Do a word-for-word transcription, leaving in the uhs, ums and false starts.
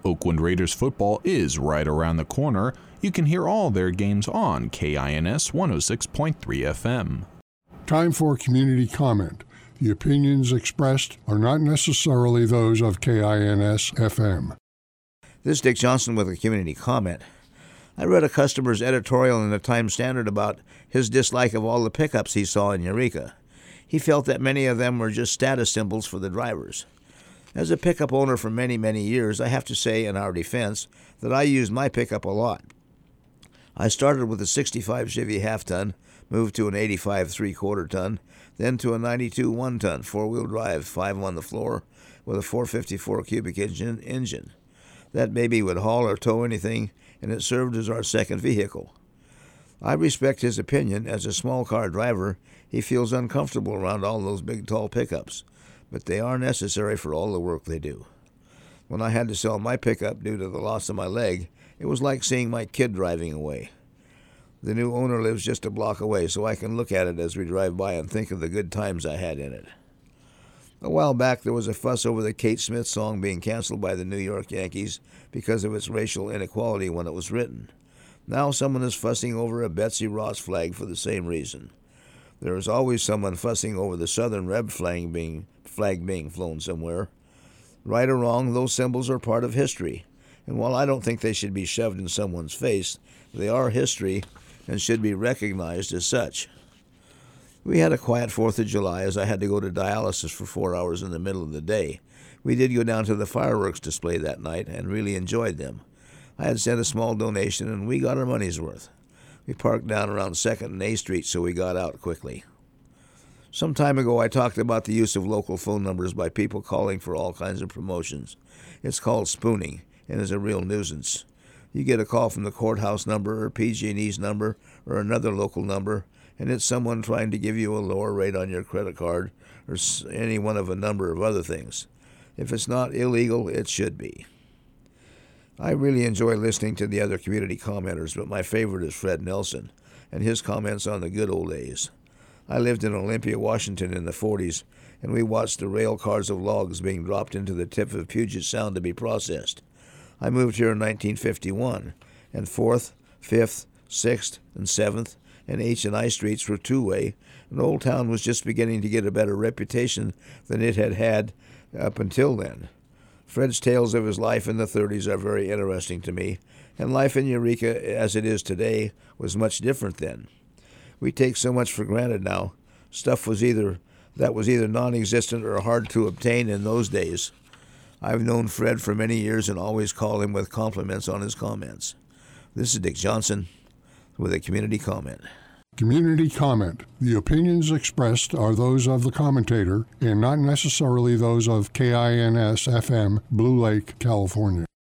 Oakland Raiders football is right around the corner. You can hear all their games on K I N S one oh six point three F M. Time for community comment. The opinions expressed are not necessarily those of K I N S F M. This is Dick Johnson with a community comment. I read a customer's editorial in the Times Standard about his dislike of all the pickups he saw in Eureka. He felt that many of them were just status symbols for the drivers. As a pickup owner for many, many years, I have to say in our defense that I used my pickup a lot. I started with a sixty-five Chevy half-ton, moved to an eighty-five three-quarter ton, then to a ninety-two one-ton four-wheel drive, five on the floor, with a four fifty-four cubic engine. engine. That baby would haul or tow anything, and it served as our second vehicle. I respect his opinion. As a small car driver, he feels uncomfortable around all those big, tall pickups, but they are necessary for all the work they do. When I had to sell my pickup due to the loss of my leg, it was like seeing my kid driving away. The new owner lives just a block away, so I can look at it as we drive by and think of the good times I had in it. A while back, there was a fuss over the Kate Smith song being canceled by the New York Yankees because of its racial inequality when it was written. Now someone is fussing over a Betsy Ross flag for the same reason. There is always someone fussing over the Southern Reb flag being, flag being flown somewhere. Right or wrong, those symbols are part of history, and while I don't think they should be shoved in someone's face, they are history and should be recognized as such. We had a quiet fourth of July as I had to go to dialysis for four hours in the middle of the day. We did go down to the fireworks display that night and really enjoyed them. I had sent a small donation and we got our money's worth. We parked down around second and A Street, so we got out quickly. Some time ago I talked about the use of local phone numbers by people calling for all kinds of promotions. It's called spooning and is a real nuisance. You get a call from the courthouse number or P G and E's number or another local number, and it's someone trying to give you a lower rate on your credit card or any one of a number of other things. If it's not illegal, it should be. I really enjoy listening to the other community commenters, but my favorite is Fred Nelson and his comments on the good old days. I lived in Olympia, Washington in the forties, and we watched the rail cars of logs being dropped into the tip of Puget Sound to be processed. I moved here in nineteen fifty-one, and fourth, fifth, sixth, and seventh, and H and I streets were two-way, and Old Town was just beginning to get a better reputation than it had had up until then. Fred's tales of his life in the thirties are very interesting to me, and life in Eureka as it is today was much different then. We take so much for granted now. Stuff was either that was either non-existent or hard to obtain in those days. I've known Fred for many years and always call him with compliments on his comments. This is Dick Johnson with a community comment. Community comment. The opinions expressed are those of the commentator and not necessarily those of K I N S F M, Blue Lake, California.